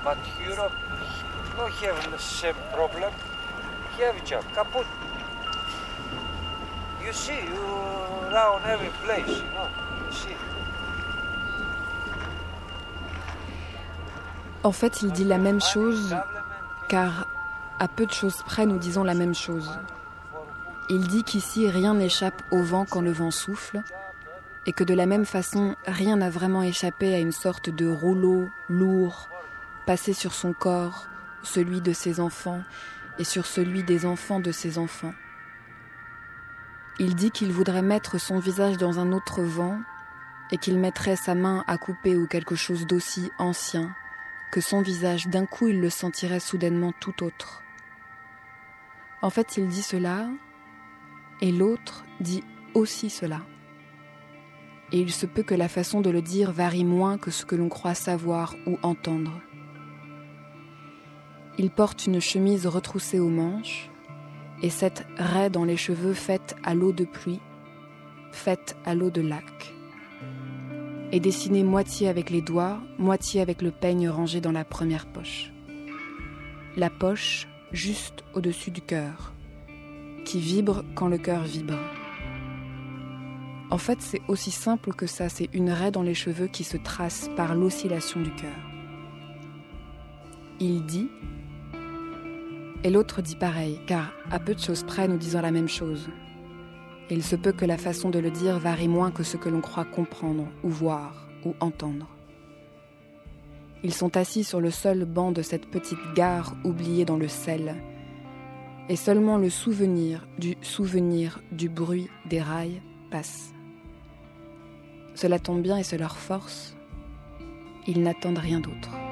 but Europe no have the same problem. Have job, kaput. You see, you around every place, you see. En fait, il dit la même chose, car à peu de choses près, nous disons la même chose. Il dit qu'ici, rien n'échappe au vent quand le vent souffle, et que de la même façon, rien n'a vraiment échappé à une sorte de rouleau lourd, passé sur son corps, celui de ses enfants, et sur celui des enfants de ses enfants. Il dit qu'il voudrait mettre son visage dans un autre vent, et qu'il mettrait sa main à couper ou quelque chose d'aussi ancien, que son visage, d'un coup, il le sentirait soudainement tout autre. En fait, il dit cela, et l'autre dit aussi cela. Et il se peut que la façon de le dire varie moins que ce que l'on croit savoir ou entendre. Il porte une chemise retroussée aux manches, et cette raie dans les cheveux faite à l'eau de pluie, faite à l'eau de lac, et dessinée moitié avec les doigts, moitié avec le peigne rangé dans la première poche. La poche juste au-dessus du cœur, qui vibre quand le cœur vibre. En fait, c'est aussi simple que ça, c'est une raie dans les cheveux qui se trace par l'oscillation du cœur. Il dit, et l'autre dit pareil, car à peu de choses près, nous disons la même chose. Et il se peut que la façon de le dire varie moins que ce que l'on croit comprendre, ou voir, ou entendre. Ils sont assis sur le seul banc de cette petite gare oubliée dans le sel, et seulement le souvenir du bruit des rails passe. Cela tombe bien et c'est leur force. Ils n'attendent rien d'autre.